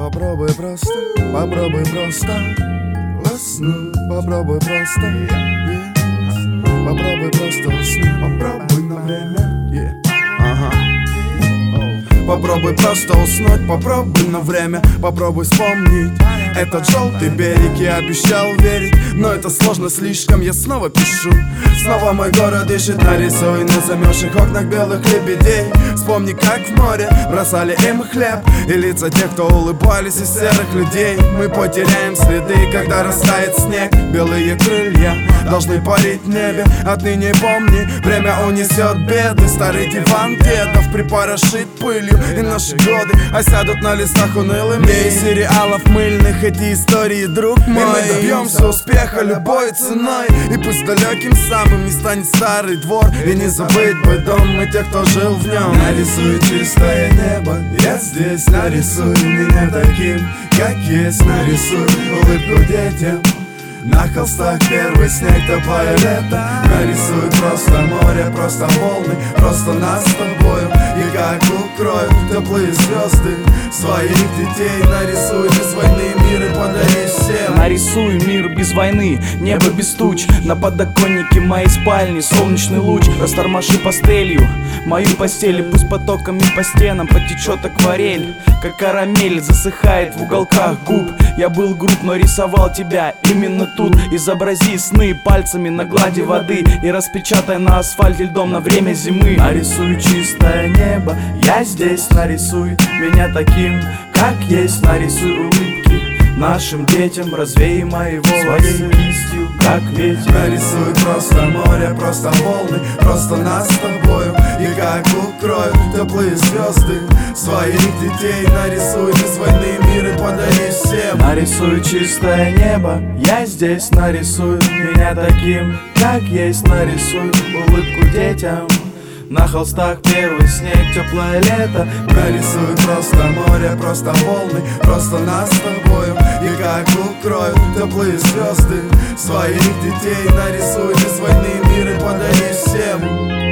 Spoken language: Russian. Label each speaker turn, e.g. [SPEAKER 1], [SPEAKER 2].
[SPEAKER 1] Попробуй просто уснуть. Попробуй просто, попробуй просто уснуть. Попробуй на время, Попробуй просто уснуть, попробуй на время, попробуй вспомнить этот желтый берег. Я обещал верить, но это сложно слишком. Я снова пишу, снова мой город ищет. Нарисуй на замерзших окнах белых лебедей. Вспомни, как в море бросали им хлеб, и лица тех, кто улыбались из серых людей. Мы потеряем следы, когда растает снег. Белые крылья должны парить в небе. Отныне помни, время унесет беды. Старый диван дедов припорошит пылью, и наши годы осядут на листах унылыми. Из сериалов мыльных эти истории, друг мой. И мы добьемся успеха любой ценой. И пусть далеким самым не станет старый двор, и не забыть бы дом и тех, кто жил в нем. Нарисуй чистое небо, я здесь. Нарисуй меня таким, как есть. Нарисуй улыбку детям. На холстах первый снег, теплое лето. Нарисуй просто море, просто волны, просто нас с тобою. И как укроют теплые звезды своих детей. Нарисуй без войны мир и подари всем.
[SPEAKER 2] Нарисую мир без войны, небо без туч. На подоконнике моей спальни солнечный луч. Растормоши пастелью мою постель, и пусть потоками по стенам потечет акварель. Как карамель засыхает в уголках губ. Я был груб, но рисовал тебя именно тут. Изобрази сны пальцами на глади воды и распечатай на асфальте льдом на время зимы. Нарисуй чистое небо, я здесь. Нарисуй меня таким, как есть. Нарисуй улыбки нашим детям. Развей мои волосы своей кистью, как ветер.
[SPEAKER 1] Нарисуй просто море, просто волны, просто нас с тобою. И как укроют теплые звезды своих детей. Нарисуй без войны мир и подари всем.
[SPEAKER 2] Нарисуй чистое небо, я здесь. Нарисуй меня таким, как есть. Нарисуй улыбку детям. На холстах первый снег, теплое лето.
[SPEAKER 1] Нарисуй просто море, просто волны, просто нас с тобою. И как укроют теплые звезды своих детей. Нарисуй без войны мир и подари всем.